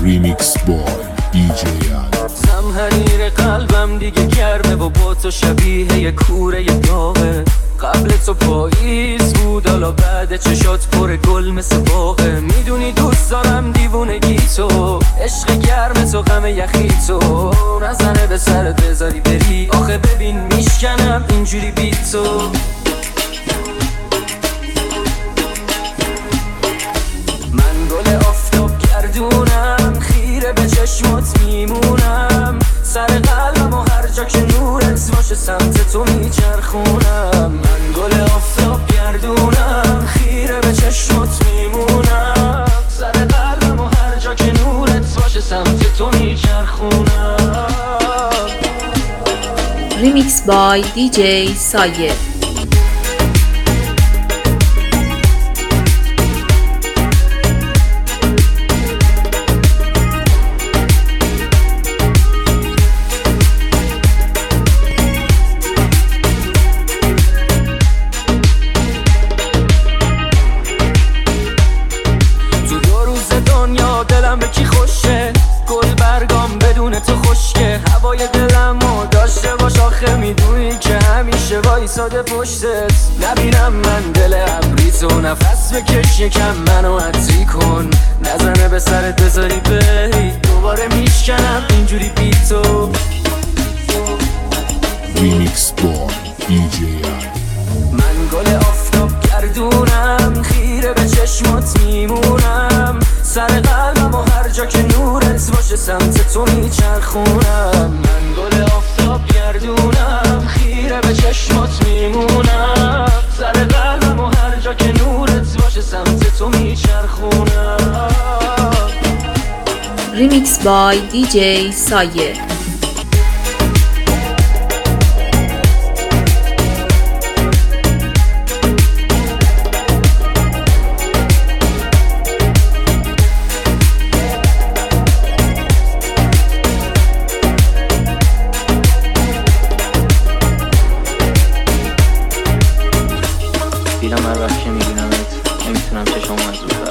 ریمیکس بای دیجی زمهریر قلبم دیگه گرمه و با تو شبیه یه کوره داغه. قبل تو پاییز بود حالا بعد چشات پر گل مثل باغه. میدونی دوست دارم دیوونگی تو، عشق گرم تو، غم یخی تو، نزنه به سرت بذاری بری. آخه ببین میشکنم اینجوری بی تو. من گل آفتاب گردونم، خیره به چشمات میمونم، سر قلبم و هر جا که نورت باشه سمت تو میچرخونم. من گل آفتاب گردونم، خیره به چشمات میمونم، سر قلبم و هر جا که نورت باشه سمت تو میچرخونم. ریمیکس بای دیجی سایه. دلم به کی خوشه، گل برگام بدون تو خشکه. هوای دلمو داشته باش، آخه میدونی که همیشه وایساده پشتت. نبینم من دل ابری تو، نفس بکش یکم منو عطری کن، نزنه به سرت بذاری بری. دوباره میشکنم اینجوری بی تو. ریمیکس بای دیجی من گل آفتاب گردونم، خیره به چشمات میمونم، سر قلبم و هر جا که نورت باشه سمت تو میچرخونم. من گل آفتاب گردونم، خیره به چشمات میمونم، سر قلبم و هر جا که نورت باشه سمت تو میچرخونم. ریمیکس بای دیجی سایه. دیدم هر وقت که میبینمت نمیتونم چشم از